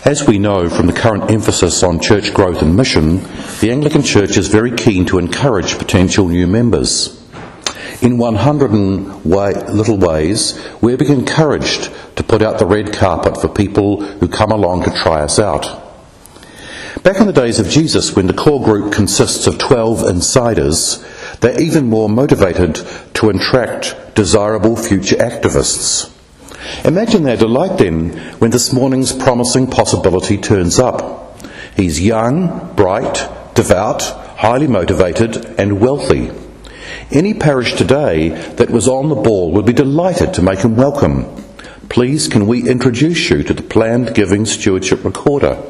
As we know from the current emphasis on church growth and mission, the Anglican Church is very keen to encourage potential new members. In 100 little ways, we're being encouraged to put out the red carpet for people who come along to try us out. Back in the days of Jesus, when the core group consists of 12 insiders, they're even more motivated to attract desirable future activists. Imagine their delight then when this morning's promising possibility turns up. He's young, bright, devout, highly motivated and wealthy. Any parish today that was on the ball would be delighted to make him welcome. Please, can we introduce you to the planned Giving Stewardship Recorder?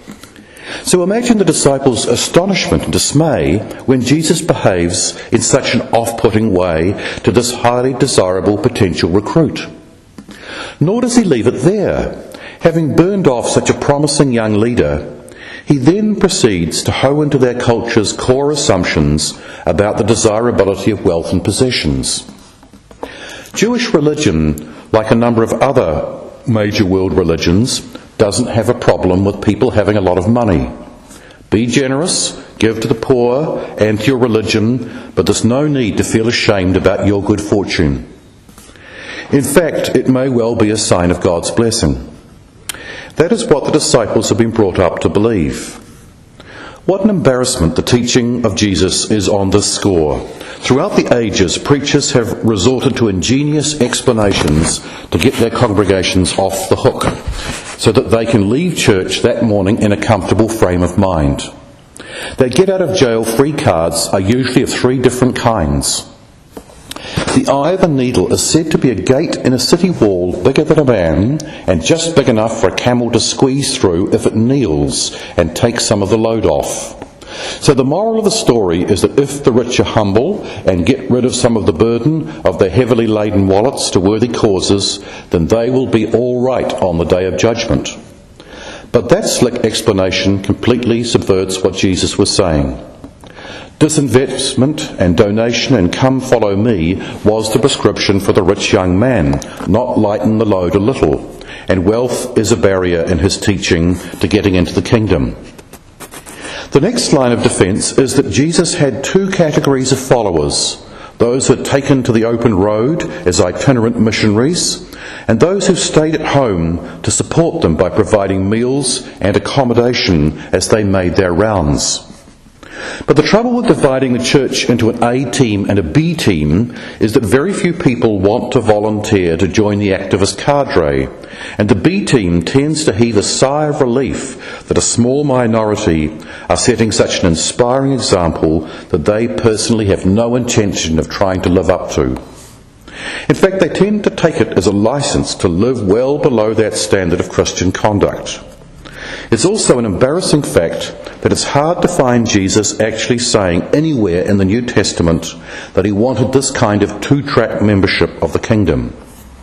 So imagine the disciples' astonishment and dismay when Jesus behaves in such an off-putting way to this highly desirable potential recruit. Nor does he leave it there. Having burned off such a promising young leader, he then proceeds to hoe into their culture's core assumptions about the desirability of wealth and possessions. Jewish religion, like a number of other major world religions, doesn't have a problem with people having a lot of money. Be generous, give to the poor and to your religion, but there's no need to feel ashamed about your good fortune. In fact, it may well be a sign of God's blessing. That is what the disciples have been brought up to believe. What an embarrassment the teaching of Jesus is on this score. Throughout the ages, preachers have resorted to ingenious explanations to get their congregations off the hook, so that they can leave church that morning in a comfortable frame of mind. Their get-out-of-jail-free cards are usually of 3 different kinds. The eye of a needle is said to be a gate in a city wall bigger than a man and just big enough for a camel to squeeze through if it kneels and takes some of the load off. So the moral of the story is that if the rich are humble and get rid of some of the burden of their heavily laden wallets to worthy causes, then they will be all right on the day of judgment. But that slick explanation completely subverts what Jesus was saying. Disinvestment and donation and come follow me was the prescription for the rich young man, not lighten the load a little. And wealth is a barrier in his teaching to getting into the kingdom. The next line of defence is that Jesus had 2 categories of followers: those who had taken to the open road as itinerant missionaries, and those who stayed at home to support them by providing meals and accommodation as they made their rounds. But the trouble with dividing the church into an A team and a B team is that very few people want to volunteer to join the activist cadre, and the B team tends to heave a sigh of relief that a small minority are setting such an inspiring example that they personally have no intention of trying to live up to. In fact, they tend to take it as a license to live well below that standard of Christian conduct. It's also an embarrassing fact that it's hard to find Jesus actually saying anywhere in the New Testament that he wanted this kind of 2-track membership of the kingdom.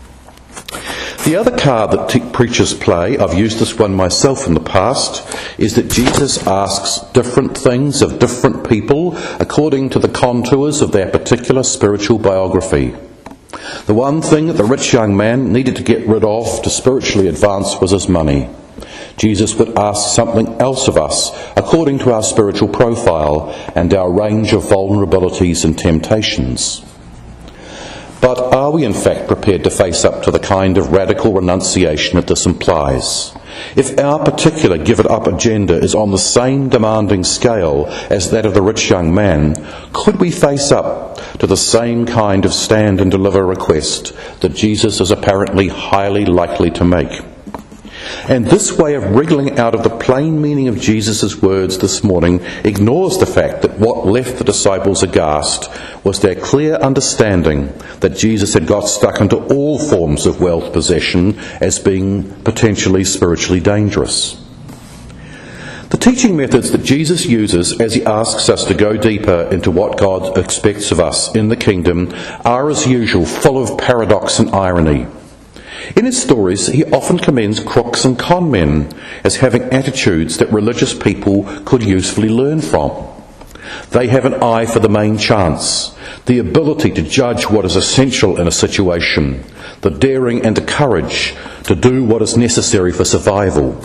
The other card that preachers play, I've used this one myself in the past, is that Jesus asks different things of different people according to the contours of their particular spiritual biography. The one thing that the rich young man needed to get rid of to spiritually advance was his money. Jesus would ask something else of us according to our spiritual profile and our range of vulnerabilities and temptations. But are we in fact prepared to face up to the kind of radical renunciation that this implies? If our particular give-it-up agenda is on the same demanding scale as that of the rich young man, could we face up to the same kind of stand and deliver request that Jesus is apparently highly likely to make? And this way of wriggling out of the plain meaning of Jesus' words this morning ignores the fact that what left the disciples aghast was their clear understanding that Jesus had got stuck into all forms of wealth possession as being potentially spiritually dangerous. The teaching methods that Jesus uses as he asks us to go deeper into what God expects of us in the kingdom are, as usual, full of paradox and irony. In his stories, he often commends crooks and con men as having attitudes that religious people could usefully learn from. They have an eye for the main chance, the ability to judge what is essential in a situation, the daring and the courage to do what is necessary for survival.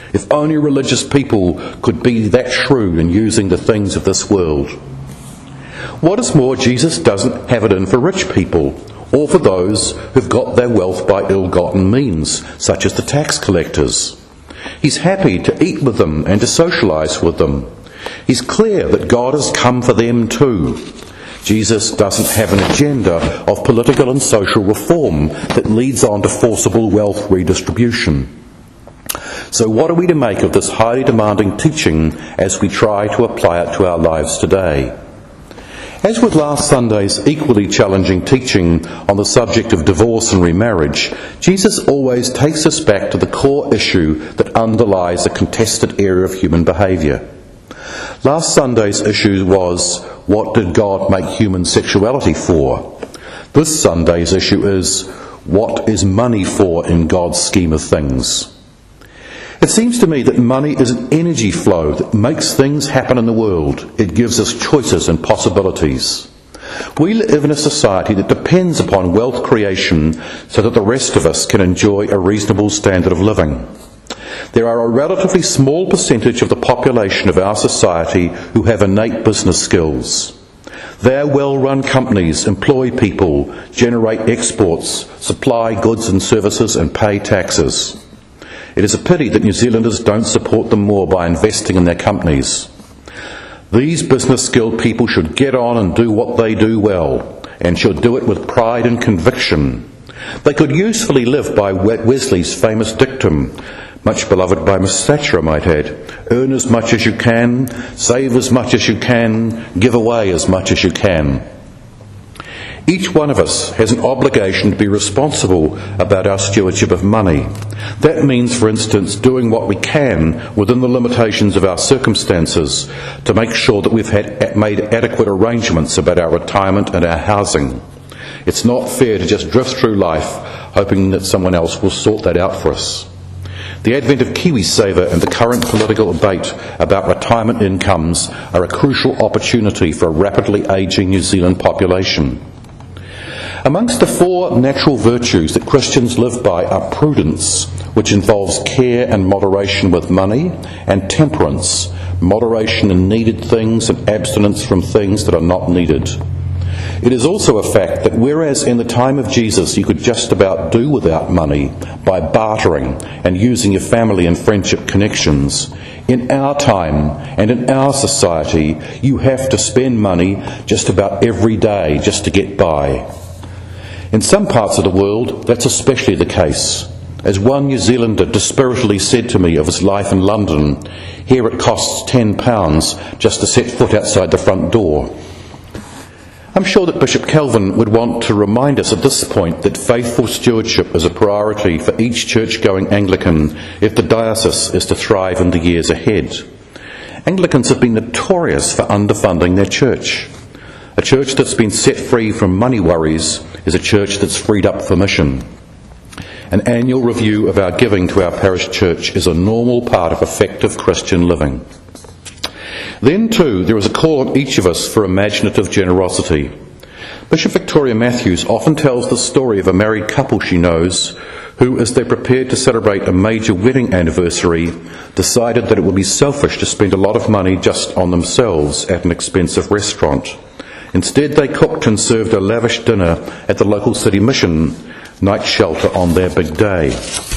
If only religious people could be that shrewd in using the things of this world. What is more, Jesus doesn't have it in for rich people, or for those who've got their wealth by ill-gotten means, such as the tax collectors. He's happy to eat with them and to socialise with them. He's clear that God has come for them too. Jesus doesn't have an agenda of political and social reform that leads on to forcible wealth redistribution. So what are we to make of this highly demanding teaching as we try to apply it to our lives today? As with last Sunday's equally challenging teaching on the subject of divorce and remarriage, Jesus always takes us back to the core issue that underlies a contested area of human behaviour. Last Sunday's issue was, what did God make human sexuality for? This Sunday's issue is, what is money for in God's scheme of things? It seems to me that money is an energy flow that makes things happen in the world. It gives us choices and possibilities. We live in a society that depends upon wealth creation so that the rest of us can enjoy a reasonable standard of living. There are a relatively small percentage of the population of our society who have innate business skills. Their well-run companies employ people, generate exports, supply goods and services and pay taxes. It is a pity that New Zealanders don't support them more by investing in their companies. These business-skilled people should get on and do what they do well, and should do it with pride and conviction. They could usefully live by Wesley's famous dictum, much beloved by Miss Thatcher, I might add: earn as much as you can, save as much as you can, give away as much as you can. Each one of us has an obligation to be responsible about our stewardship of money. That means, for instance, doing what we can within the limitations of our circumstances to make sure that we've made adequate arrangements about our retirement and our housing. It's not fair to just drift through life hoping that someone else will sort that out for us. The advent of KiwiSaver and the current political debate about retirement incomes are a crucial opportunity for a rapidly ageing New Zealand population. Amongst the four natural virtues that Christians live by are prudence, which involves care and moderation with money, and temperance, moderation in needed things and abstinence from things that are not needed. It is also a fact that whereas in the time of Jesus you could just about do without money by bartering and using your family and friendship connections, in our time and in our society you have to spend money just about every day just to get by. In some parts of the world, that's especially the case. As one New Zealander dispiritedly said to me of his life in London, here it costs £10 just to set foot outside the front door. I'm sure that Bishop Kelvin would want to remind us at this point that faithful stewardship is a priority for each church-going Anglican if the diocese is to thrive in the years ahead. Anglicans have been notorious for underfunding their church. A church that's been set free from money worries is a church that's freed up for mission. An annual review of our giving to our parish church is a normal part of effective Christian living. Then too, there is a call on each of us for imaginative generosity. Bishop Victoria Matthews often tells the story of a married couple she knows who, as they prepared to celebrate a major wedding anniversary, decided that it would be selfish to spend a lot of money just on themselves at an expensive restaurant. Instead, they cooked and served a lavish dinner at the local city mission night shelter on their big day.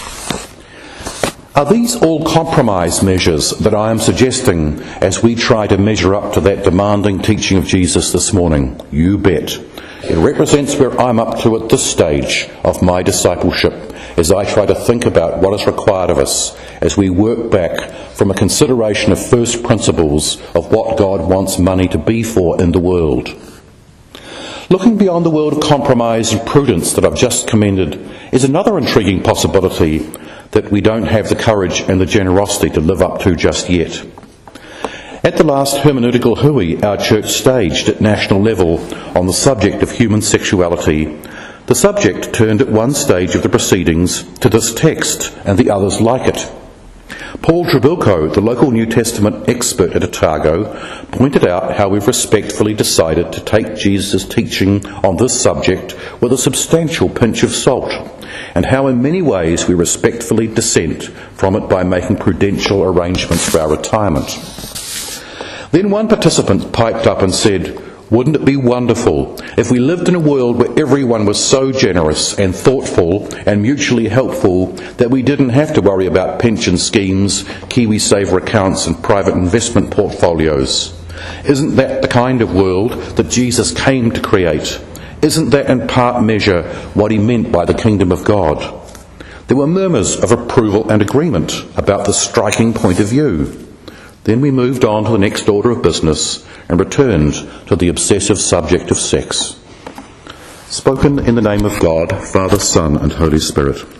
Are these all compromise measures that I am suggesting as we try to measure up to that demanding teaching of Jesus this morning? You bet. It represents where I'm up to at this stage of my discipleship as I try to think about what is required of us as we work back from a consideration of first principles of what God wants money to be for in the world. Looking beyond the world of compromise and prudence that I've just commended is another intriguing possibility that we don't have the courage and the generosity to live up to just yet. At the last hermeneutical hui our church staged at national level on the subject of human sexuality, the subject turned at one stage of the proceedings to this text and the others like it. Paul Trebilco, the local New Testament expert at Otago, pointed out how we've respectfully decided to take Jesus' teaching on this subject with a substantial pinch of salt, and how in many ways we respectfully dissent from it by making prudential arrangements for our retirement. Then one participant piped up and said, "Wouldn't it be wonderful if we lived in a world where everyone was so generous and thoughtful and mutually helpful that we didn't have to worry about pension schemes, KiwiSaver accounts and private investment portfolios? Isn't that the kind of world that Jesus came to create? Isn't that in part measure what he meant by the kingdom of God?" There were murmurs of approval and agreement about this striking point of view. Then we moved on to the next order of business and returned to the obsessive subject of sex. Spoken in the name of God, Father, Son, and Holy Spirit.